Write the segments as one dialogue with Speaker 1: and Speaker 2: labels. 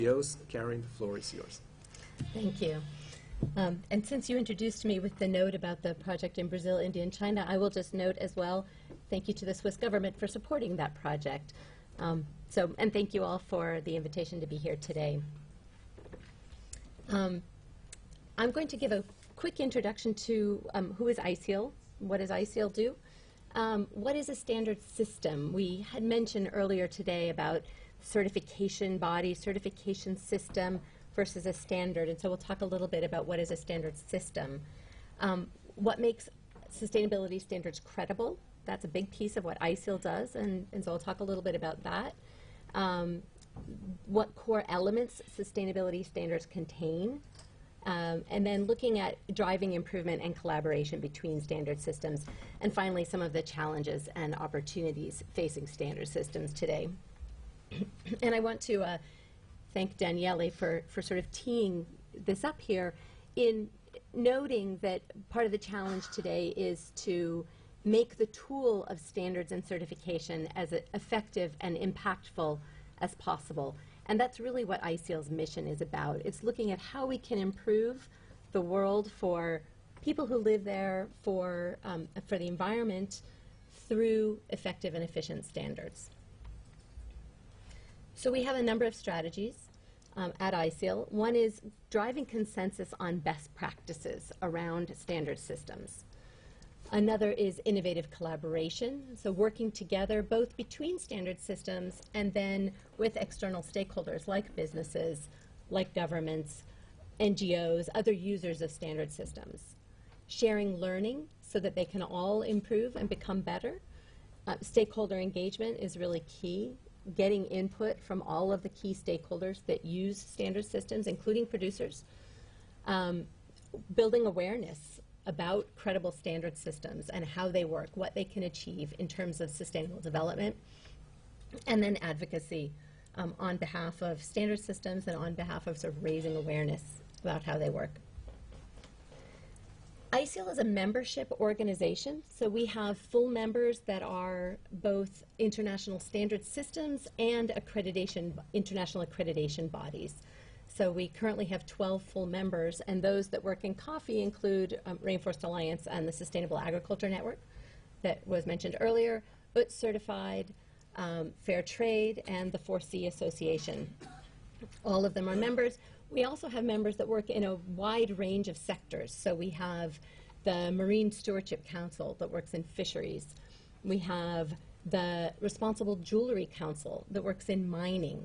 Speaker 1: Karen, the floor is yours.
Speaker 2: Thank you. And since you introduced me with the note about the project in Brazil, India, and China, I will just note as well, thank you to the Swiss government for supporting that project. And thank you all for the invitation to be here today. I'm going to give a quick introduction to who is ISEAL, what does ISEAL do, what is a standard system. We had mentioned earlier today about certification body, certification system versus a standard, and so we'll talk a little bit about what is a standard system. What makes sustainability standards credible? That's a big piece of what ISEAL does, and so I'll talk a little bit about that. What core elements sustainability standards contain, and then looking at driving improvement and collaboration between standard systems, and finally some of the challenges and opportunities facing standard systems today. And I want to thank Daniele for sort of teeing this up here in noting that part of the challenge today is to make the tool of standards and certification as effective and impactful as possible. And that's really what ISEAL's mission is about. It's looking at how we can improve the world for people who live there, for the environment, through effective and efficient standards. So we have a number of strategies at ISEAL. One is driving consensus on best practices around standard systems. Another is innovative collaboration, so working together both between standard systems and then with external stakeholders like businesses, like governments, NGOs, other users of standard systems. Sharing learning so that they can all improve and become better. Stakeholder engagement is really key. Getting input from all of the key stakeholders that use standard systems, including producers. Building awareness about credible standard systems and how they work, what they can achieve in terms of sustainable development, and then advocacy on behalf of standard systems and on behalf of sort of raising awareness about how they work. ISEAL is a membership organization, so we have full members that are both international standard systems and international accreditation bodies. So we currently have 12 full members, and those that work in coffee include Rainforest Alliance and the Sustainable Agriculture Network that was mentioned earlier, UTZ Certified, Fair Trade, and the 4C Association. All of them are members. We also have members that work in a wide range of sectors. So we have the Marine Stewardship Council that works in fisheries. We have the Responsible Jewelry Council that works in mining.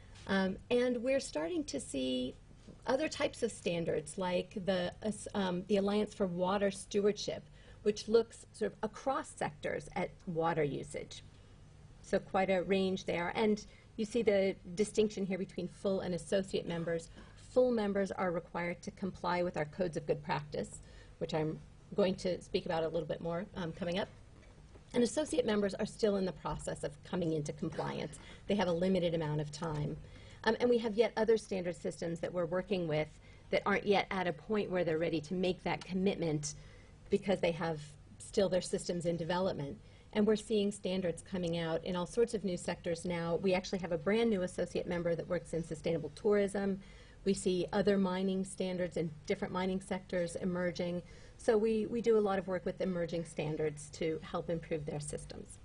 Speaker 2: And we're starting to see other types of standards like the Alliance for Water Stewardship, which looks sort of across sectors at water usage. So quite a range there. And you see the distinction here between full and associate members. Full members are required to comply with our codes of good practice, which I'm going to speak about a little bit more coming up. And associate members are still in the process of coming into compliance. They have a limited amount of time. And we have yet other standard systems that we're working with that aren't yet at a point where they're ready to make that commitment because they have still their systems in development. And we're seeing standards coming out in all sorts of new sectors now. We actually have a brand new associate member that works in sustainable tourism. We see other mining standards in different mining sectors emerging. So we do a lot of work with emerging standards to help improve their systems.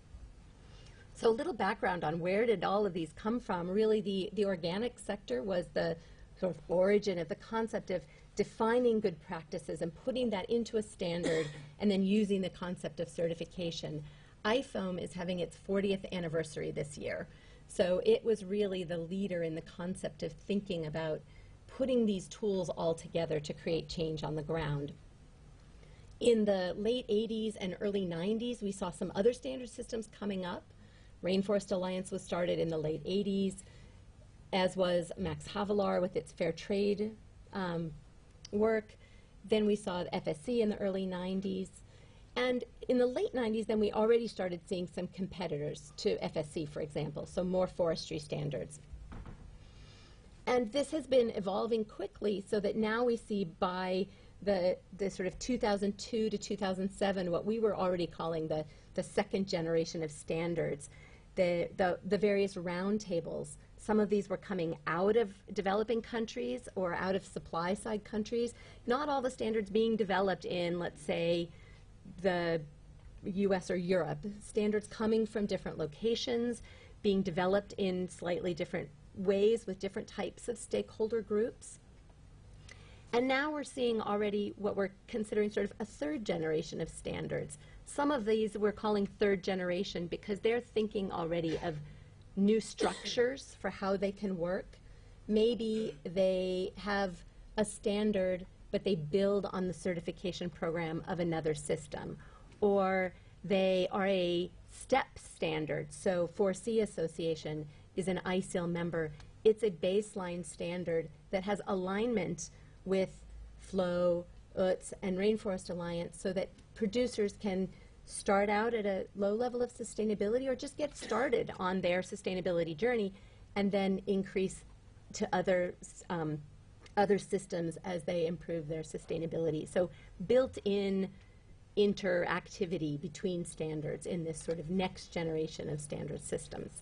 Speaker 2: So a little background on where did all of these come from. Really, the organic sector was the sort of origin of the concept of defining good practices and putting that into a standard and then using the concept of certification. IFOAM is having its 40th anniversary this year. So it was really the leader in the concept of thinking about putting these tools all together to create change on the ground. In the late 80s and early 90s, we saw some other standard systems coming up. Rainforest Alliance was started in the late 80s, as was Max Havelaar with its fair trade work. Then we saw the FSC in the early 90s. And in the late 90s, then we already started seeing some competitors to FSC, for example, so more forestry standards. And this has been evolving quickly so that now we see by the sort of 2002 to 2007, what we were already calling the second generation of standards, the various roundtables Some of these were coming out of developing countries or out of supply side countries. Not all the standards being developed in, let's say, the US or Europe. Standards coming from different locations, being developed in slightly different ways with different types of stakeholder groups. And now we're seeing already what we're considering sort of a third generation of standards. Some of these we're calling third generation because they're thinking already of new structures for how they can work. Maybe they have a standard, but they build on the certification program of another system. Or they are a STEP standard. So 4C Association is an ISIL member. It's a baseline standard that has alignment with FLOW, UTS, and Rainforest Alliance so that producers can start out at a low level of sustainability or just get started on their sustainability journey and then increase to other systems as they improve their sustainability. So built-in interactivity between standards in this sort of next generation of standard systems.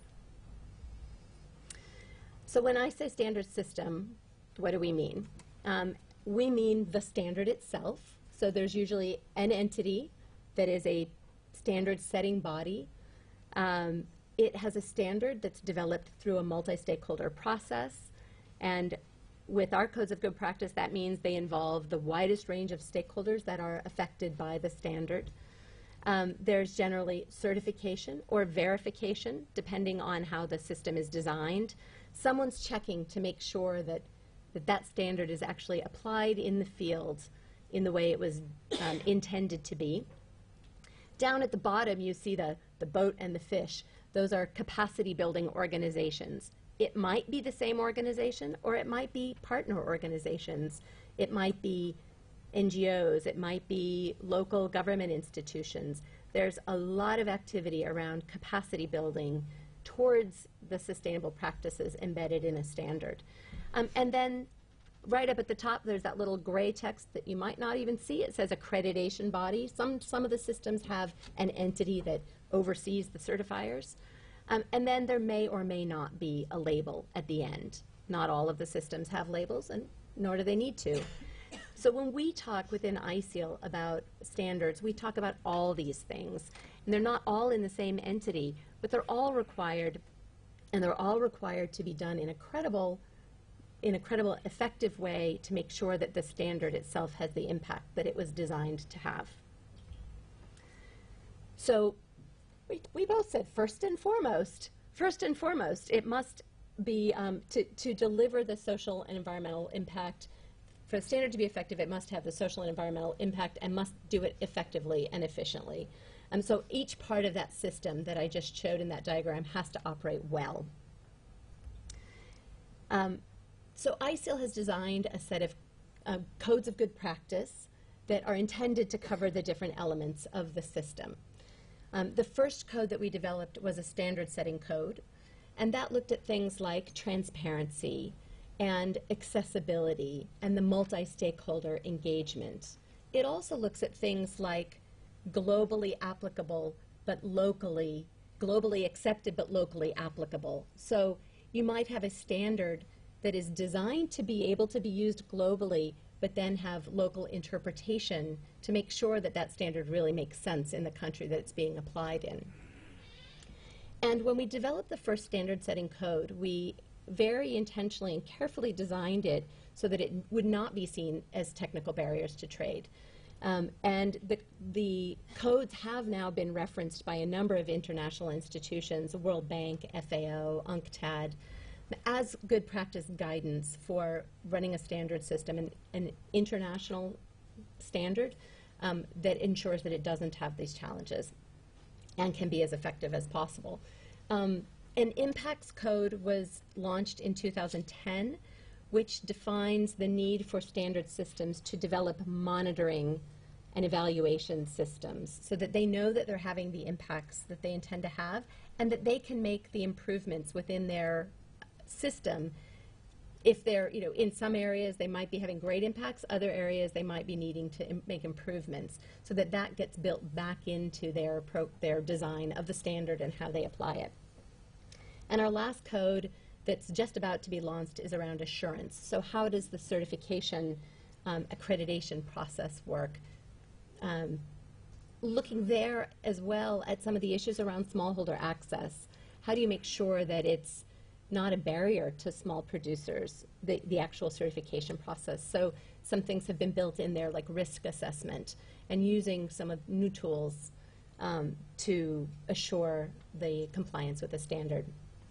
Speaker 2: So when I say standard system, what do we mean? We mean the standard itself. So there's usually an entity that is a standard setting body. It has a standard that's developed through a multi-stakeholder process. And with our codes of good practice, that means they involve the widest range of stakeholders that are affected by the standard. There's generally certification or verification, depending on how the system is designed. Someone's checking to make sure that that standard is actually applied in the field in the way it was intended to be. Down at the bottom, you see the boat and the fish. Those are capacity building organizations. It might be the same organization, or it might be partner organizations. It might be NGOs. It might be local government institutions. There's a lot of activity around capacity building towards the sustainable practices embedded in a standard. And then right up at the top, there's that little gray text that you might not even see. It says accreditation body. Some of the systems have an entity that oversees the certifiers. And then there may or may not be a label at the end. Not all of the systems have labels, and nor do they need to. So when we talk within ISEAL about standards, we talk about all these things. And they're not all in the same entity, but they're all required, and they're all required to be done in a credible, effective way to make sure that the standard itself has the impact that it was designed to have. So we both said first and foremost, it must be, to deliver the social and environmental impact, for the standard to be effective, it must have the social and environmental impact and must do it effectively and efficiently. So each part of that system that I just showed in that diagram has to operate well. So ISEAL has designed a set of codes of good practice that are intended to cover the different elements of the system. The first code that we developed was a standard setting code, and that looked at things like transparency and accessibility and the multi-stakeholder engagement. It also looks at things like globally applicable but globally accepted but locally applicable. So you might have a standard that is designed to be able to be used globally, but then have local interpretation to make sure that that standard really makes sense in the country that it's being applied in. And when we developed the first standard setting code, we very intentionally and carefully designed it so that it would not be seen as technical barriers to trade. And the codes have now been referenced by a number of international institutions, the World Bank, FAO, UNCTAD, as good practice guidance for running a standard system, an international standard that ensures that it doesn't have these challenges and can be as effective as possible. An impacts code was launched in 2010, which defines the need for standard systems to develop monitoring and evaluation systems so that they know that they're having the impacts that they intend to have and that they can make the improvements within their system. If they're, in some areas they might be having great impacts, other areas they might be needing to make improvements, so that that gets built back into their design of the standard and how they apply it. And our last code that's just about to be launched is around assurance. So how does the certification accreditation process work? Looking there as well at some of the issues around smallholder access. How do you make sure that it's not a barrier to small producers, the actual certification process? So some things have been built in there, like risk assessment, and using some of new tools to assure the compliance with the standard.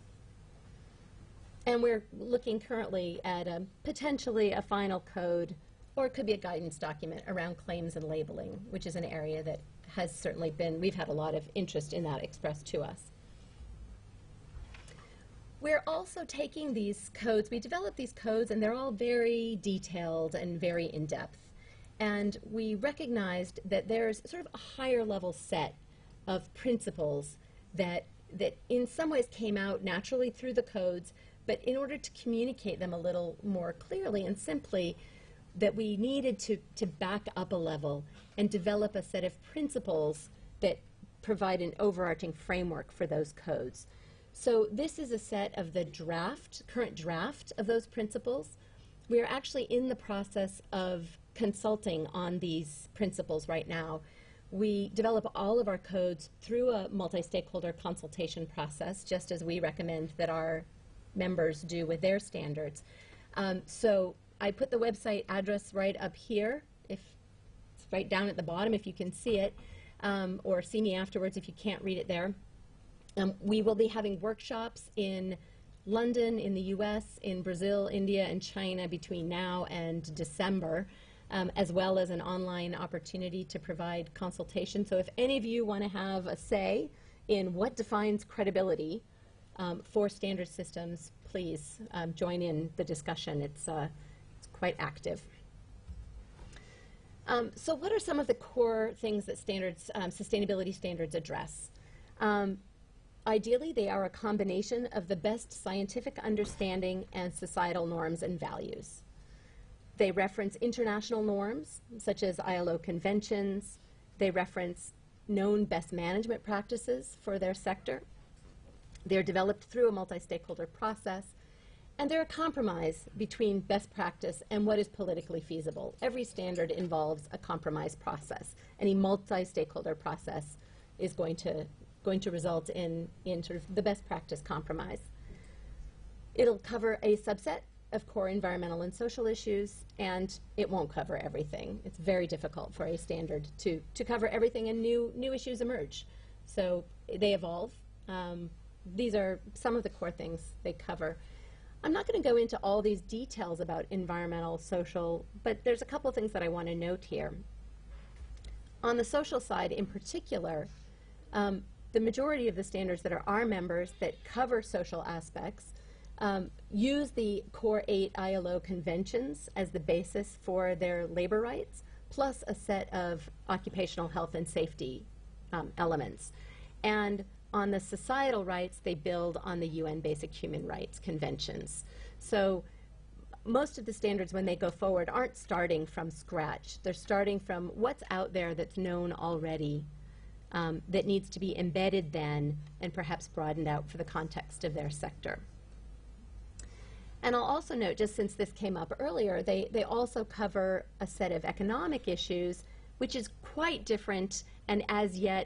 Speaker 2: And we're looking currently at potentially a final code, or it could be a guidance document around claims and labeling, which is an area that has certainly been, we've had a lot of interest in that expressed to us. We're also taking these codes, we developed these codes, and they're all very detailed and very in-depth. And we recognized that there's sort of a higher level set of principles that in some ways came out naturally through the codes, but in order to communicate them a little more clearly and simply, that we needed to back up a level and develop a set of principles that provide an overarching framework for those codes. So this is a set of the current draft of those principles. We are actually in the process of consulting on these principles right now. We develop all of our codes through a multi-stakeholder consultation process, just as we recommend that our members do with their standards. So I put the website address right up here, if it's right down at the bottom if you can see it, or see me afterwards if you can't read it there. We will be having workshops in London, in the US, in Brazil, India, and China between now and December, as well as an online opportunity to provide consultation. So if any of you want to have a say in what defines credibility for standard systems, please join in the discussion. It's quite active. So what are some of the core things that sustainability standards address? Ideally, they are a combination of the best scientific understanding and societal norms and values. They reference international norms, such as ILO conventions. They reference known best management practices for their sector. They're developed through a multi-stakeholder process, and they're a compromise between best practice and what is politically feasible. Every standard involves a compromise process. Any multi-stakeholder process is going to result in sort of the best practice compromise. It'll cover a subset of core environmental and social issues, and it won't cover everything. It's very difficult for a standard to cover everything, and new issues emerge. So they evolve. These are some of the core things they cover. I'm not going to go into all these details about environmental, social, but there's a couple of things that I want to note here. On the social side in particular, the majority of the standards that are our members that cover social aspects use the Core 8 ILO conventions as the basis for their labor rights, plus a set of occupational health and safety elements. And on the societal rights, they build on the UN Basic Human Rights Conventions. So most of the standards, when they go forward, aren't starting from scratch. They're starting from what's out there that's known already, that needs to be embedded then and perhaps broadened out for the context of their sector. And I'll also note, just since this came up earlier, they also cover a set of economic issues, which is quite different and as yet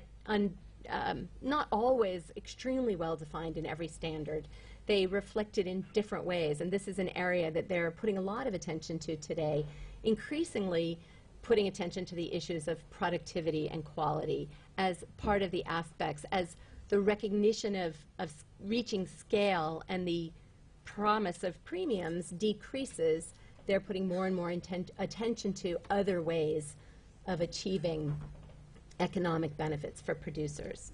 Speaker 2: not always extremely well defined in every standard. They reflect it in different ways, and this is an area that they're putting a lot of attention to today, increasingly putting attention to the issues of productivity and quality as part of the aspects, as the recognition of reaching scale and the promise of premiums decreases. They're putting more and more attention to other ways of achieving economic benefits for producers.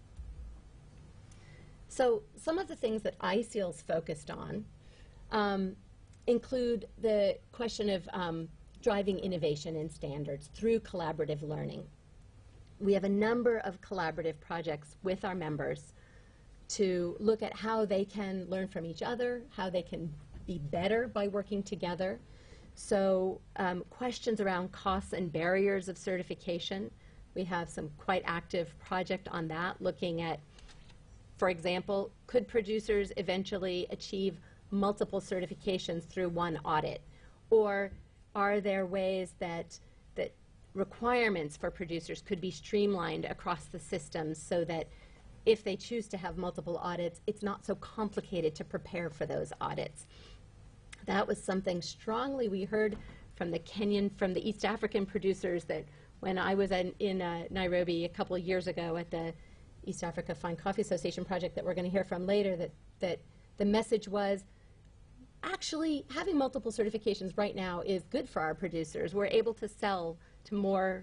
Speaker 2: So some of the things that ISEAL's focused on include the question of driving innovation in standards through collaborative learning. We have a number of collaborative projects with our members to look at how they can learn from each other, how they can be better by working together. So questions around costs and barriers of certification. We have some quite active project on that, looking at For example, could producers eventually achieve multiple certifications through one audit? Or are there ways that requirements for producers could be streamlined across the systems so that if they choose to have multiple audits, it's not so complicated to prepare for those audits? That was something strongly we heard from the East African producers, that when I was in Nairobi a couple of years ago at the East Africa Fine Coffee Association project that we're going to hear from later, that the message was, actually, having multiple certifications right now is good for our producers. We're able to sell to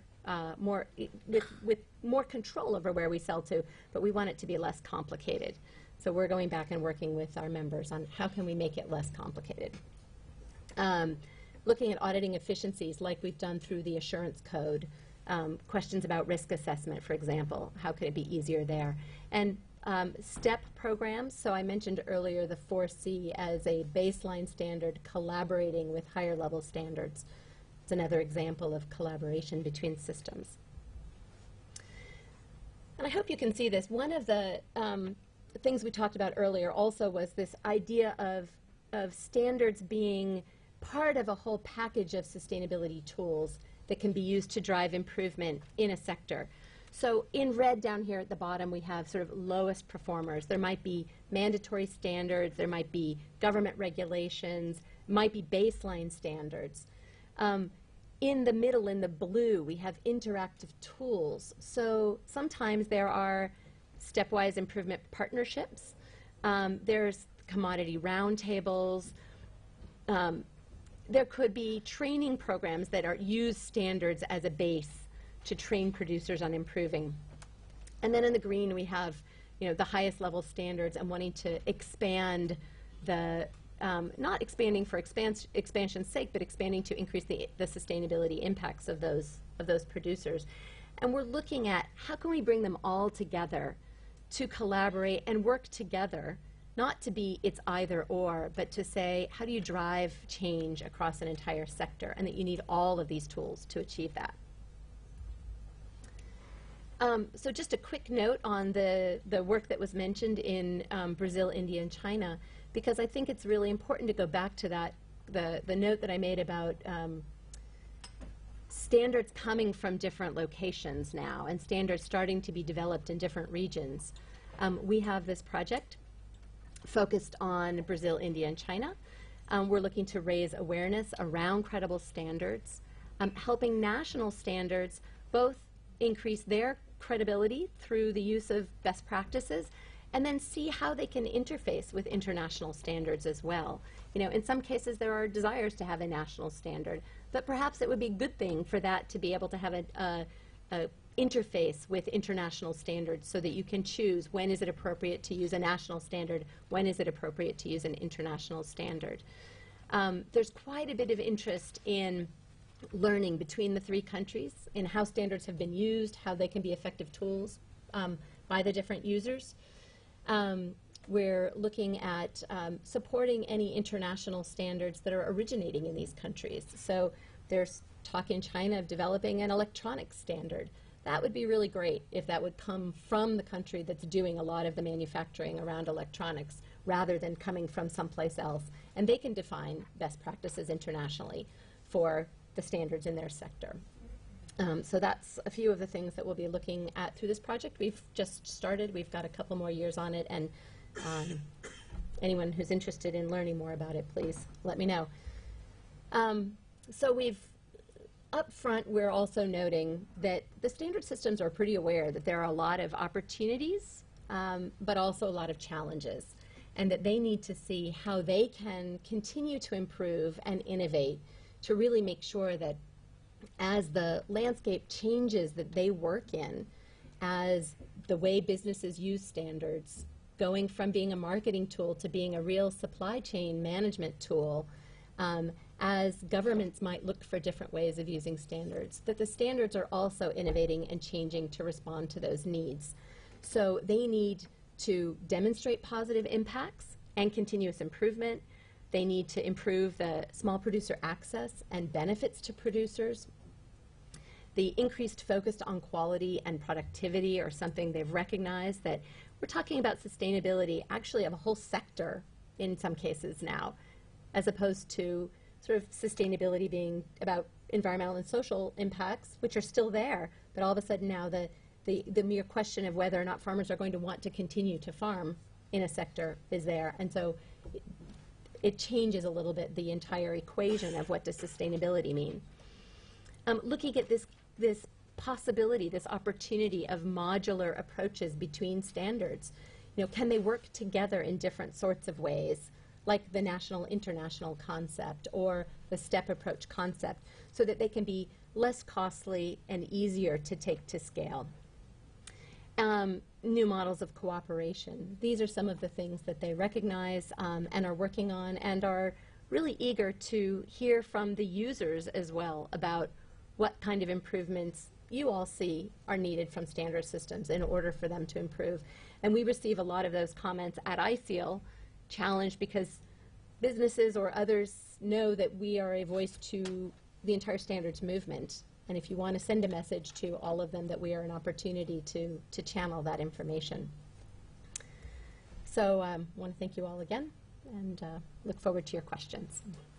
Speaker 2: with more control over where we sell to, but we want it to be less complicated. So we're going back and working with our members on how can we make it less complicated. Looking at auditing efficiencies like we've done through the assurance code, questions about risk assessment, for example, how could it be easier there? And STEP programs, so I mentioned earlier the 4C as a baseline standard collaborating with higher level standards. It's another example of collaboration between systems. And I hope you can see this. One of the things we talked about earlier also was this idea of standards being part of a whole package of sustainability tools that can be used to drive improvement in a sector. So in red down here at the bottom, we have sort of lowest performers. There might be mandatory standards, there might be government regulations, might be baseline standards. In the middle, in the blue, we have interactive tools. So sometimes there are stepwise improvement partnerships. There's commodity roundtables. There could be training programs that use standards as a base to train producers on improving. And then in the green, we have the highest level standards and wanting to expand the not expanding for expansion's sake, but expanding to increase the sustainability impacts of those producers. And we're looking at how can we bring them all together to collaborate and work together, not to be it's either or, but to say how do you drive change across an entire sector, and that you need all of these tools to achieve that. So just a quick note on the work that was mentioned in Brazil, India, and China, because I think it's really important to go back to that, the note that I made about standards coming from different locations now and standards starting to be developed in different regions. We have this project focused on Brazil, India, and China. We're looking to raise awareness around credible standards, helping national standards both increase their credibility through the use of best practices, and then see how they can interface with international standards as well. In some cases there are desires to have a national standard, but perhaps it would be a good thing for that to be able to have a interface with international standards so that you can choose when is it appropriate to use a national standard, when is it appropriate to use an international standard. There's quite a bit of interest in learning between the three countries in how standards have been used, how they can be effective tools by the different users. We're looking at supporting any international standards that are originating in these countries. So there's talk in China of developing an electronic standard. That would be really great if that would come from the country that's doing a lot of the manufacturing around electronics rather than coming from someplace else. And they can define best practices internationally for the standards in their sector. So that's a few of the things that we'll be looking at through this project. We've just started. We've got a couple more years on it, and anyone who's interested in learning more about it, please let me know. So up front, we're also noting that the standard systems are pretty aware that there are a lot of opportunities, but also a lot of challenges, and that they need to see how they can continue to improve and innovate to really make sure that as the landscape changes that they work in, as the way businesses use standards, going from being a marketing tool to being a real supply chain management tool, as governments might look for different ways of using standards, that the standards are also innovating and changing to respond to those needs. So they need to demonstrate positive impacts and continuous improvement. They need to improve the small producer access and benefits to producers. The increased focus on quality and productivity are something they've recognized, that we're talking about sustainability actually of a whole sector in some cases now, as opposed to sort of sustainability being about environmental and social impacts, which are still there, but all of a sudden now the mere question of whether or not farmers are going to want to continue to farm in a sector is there. And so it changes a little bit the entire equation of what does sustainability mean. Looking at this possibility, this opportunity of modular approaches between standards, can they work together in different sorts of ways, like the national-international concept or the STEP approach concept, so that they can be less costly and easier to take to scale. New models of cooperation. These are some of the things that they recognize and are working on, and are really eager to hear from the users as well about what kind of improvements you all see are needed from standard systems in order for them to improve. And we receive a lot of those comments at ISEAL, challenged because businesses or others know that we are a voice to the entire standards movement. And if you want to send a message to all of them, that we are an opportunity to channel that information. So I want to thank you all again, and look forward to your questions.